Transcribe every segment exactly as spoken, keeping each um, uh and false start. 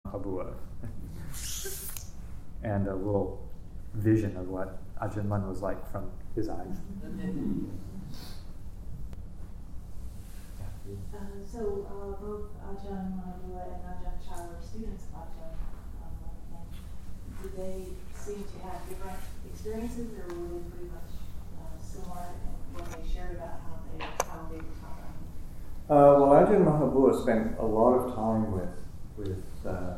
Mahabua, and a little vision of what Ajahn Mun was like from his eyes. Uh, so uh, both Ajahn Mahabua and Ajahn Chah were students of Ajahn. Uh, and did they seem to have different experiences, or were they pretty much uh, similar in what they shared about how they how they were taught? Uh, well, Ajahn Mahabua spent a lot of time with with uh,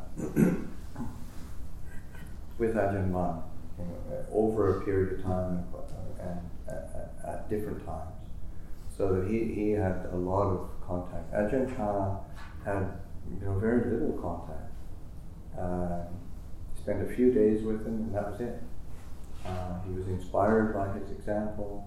with Ajahn Mun, you know, over a period of time and, and at, at different times, so that he, he had a lot of contact. Ajahn Chah had you know very little contact. Uh, spent a few days with him, and that was it. Uh, he was inspired by his example,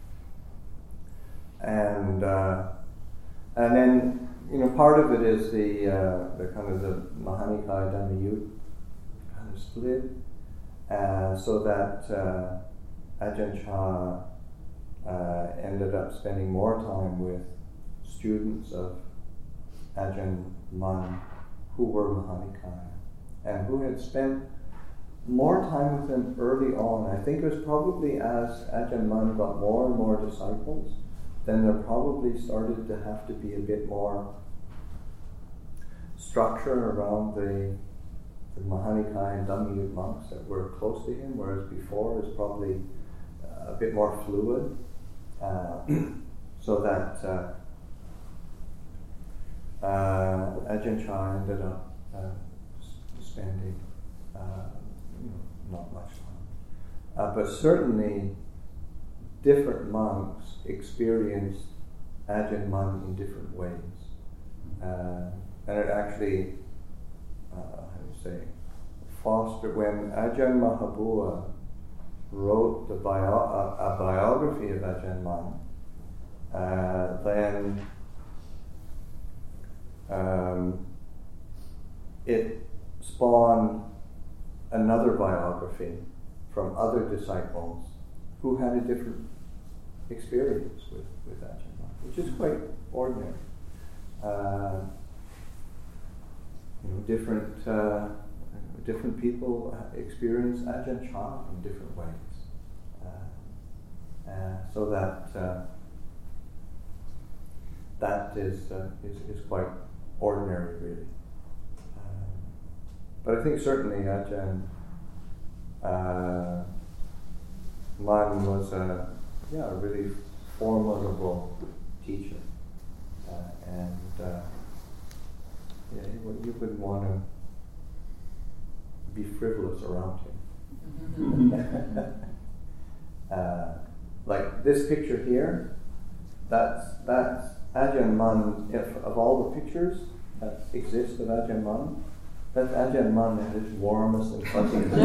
and uh, and then you know part of it is the uh, the kind of the Mahanikaya Dhammayut kind of split, uh, so that uh, Ajahn Chah uh, ended up spending more time with students of Ajahn Mun who were Mahanikaya and who had spent more time with him early on. I think it was probably as Ajahn Mun got more and more disciples, then there probably started to have to be a bit more structure around the, the Mahanikaya and Dhammayut monks that were close to him, whereas before it was probably uh, a bit more fluid, uh, so that uh, uh, Ajahn Chah ended up uh, spending uh, you know, not much time. Uh, but certainly different monks experienced Ajahn Mun in different ways. Uh, and it actually, uh, how do you say, fostered, when Ajahn Mahabua wrote the bio, a, a biography of Ajahn Mun, uh, then um, it spawned another biography from other disciples who had a different experience with, with Ajahn Mun, which is quite ordinary. Uh, you know, different uh, different people experience Ajahn Chah in different ways, uh, uh, so that uh, that is, uh, is is quite ordinary, really. Uh, but I think certainly Ajahn uh, Mun was a yeah a really formidable teacher, uh, and uh, yeah, you, you wouldn't want to be frivolous around him. uh, like this picture here, that's that's Ajahn Mun. If of all the pictures that exist of Ajahn Mun, that's Ajahn Mun at his warmest and fuzziest.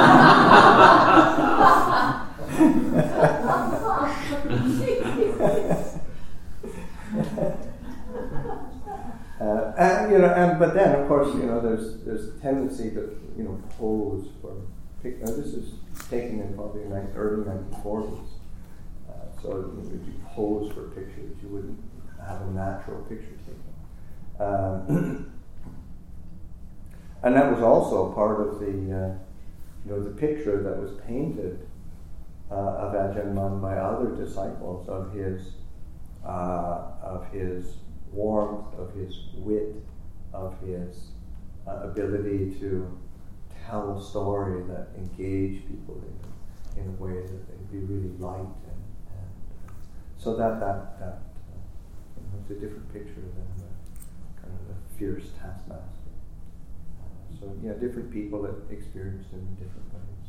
Uh, and you know, and but then of course you know there's there's a tendency to you know pose for. Pic- now this is taken in probably the early nineteen forties, uh, so you know, if you pose for pictures, you wouldn't have a natural picture taken, um, and that was also part of the uh, you know the picture that was painted uh, of Ajahn Mun by other disciples of his uh, of his. warmth, of his wit, of his uh, ability to tell a story that engaged people in, in a way that they'd be really light, and, and uh, so that that that uh, you know, it's a different picture than the kind of the fierce taskmaster. Uh, so yeah, different people that experienced him in different ways.